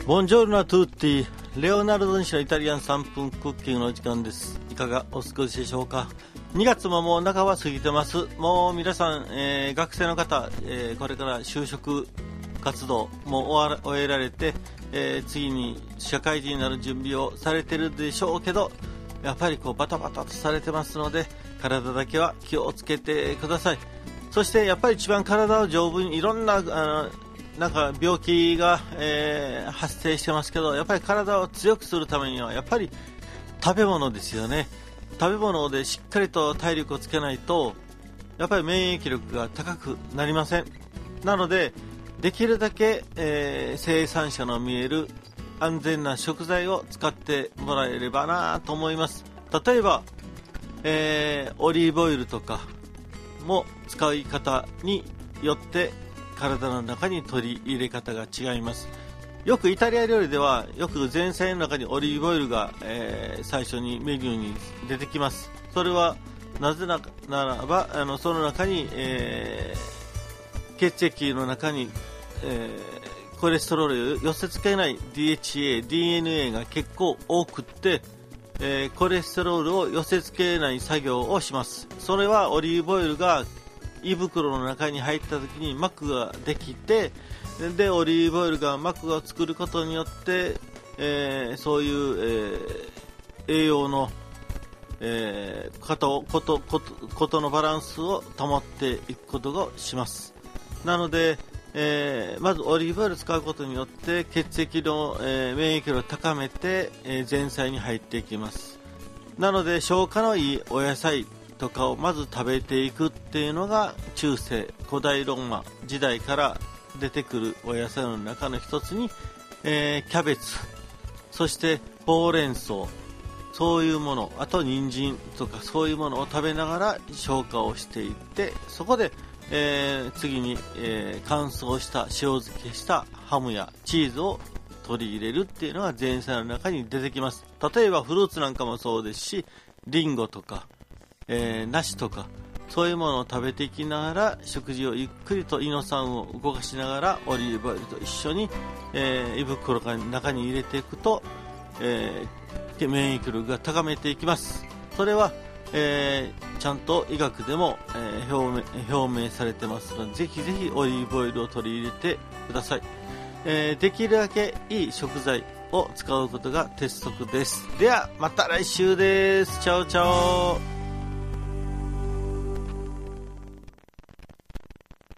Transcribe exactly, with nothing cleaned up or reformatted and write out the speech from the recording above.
ボンジョルノトゥーティー、レオナルド西のイタリアンさんぷんクッキングの時間です。いかがお過ごしでしょうか。にがつももう半ば過ぎてます。もう皆さん、えー、学生の方、えー、これから就職活動も終, 終えられて、えー、次に社会人になる準備をされてるでしょうけど、やっぱりこうバタバタとされてますので、体だけは気をつけてください。そしてやっぱり一番体を丈夫に、いろんなあのなんか病気が、えー、発生してますけど、やっぱり体を強くするためにはやっぱり食べ物ですよね。食べ物でしっかりと体力をつけないと、やっぱり免疫力が高くなりません。なのでできるだけ、えー、生産者の見える安全な食材を使ってもらえればなと思います。例えば、えー、オリーブオイルとかも使い方によって体の中に取り入れ方が違います。よくイタリア料理ではよく前菜の中にオリーブオイルが、えー、最初にメニューに出てきます。それはなぜならば、あのその中に、えー、血液の中に、えー、コレステロールを寄せ付けない ディーエイチエー、ディーエヌエー が結構多くって、えー、コレステロールを寄せ付けない作業をします。それはオリーブオイルが胃袋の中に入った時に膜ができて、でオリーブオイルが膜を作ることによって、えー、そういう、えー、栄養の、えー、ことことことことのバランスを保っていくことがします。なので、えー、まずオリーブオイルを使うことによって血液の、えー、免疫力を高めて、えー、前菜に入っていきます。なので消化のいいお野菜とかをまず食べていくっていうのが中世古代ローマ時代から出てくるお野菜の中の一つに、えー、キャベツ、そしてほうれん草、そういうもの、あと人参とかそういうものを食べながら消化をしていって、そこで、えー、次に、えー、乾燥した塩漬けしたハムやチーズを取り入れるっていうのが前菜の中に出てきます。例えばフルーツなんかもそうですし、リンゴとかえー、梨とかそういうものを食べていきながら食事をゆっくりと胃の酸を動かしながらオリーブオイルと一緒に、えー、胃袋の中に入れていくと、えー、免疫力が高めていきます。それは、えー、ちゃんと医学でも、えー、表明、表明されてますので、ぜひぜひオリーブオイルを取り入れてください。えー、できるだけいい食材を使うことが鉄則です。ではまた来週です。チャオチャオ。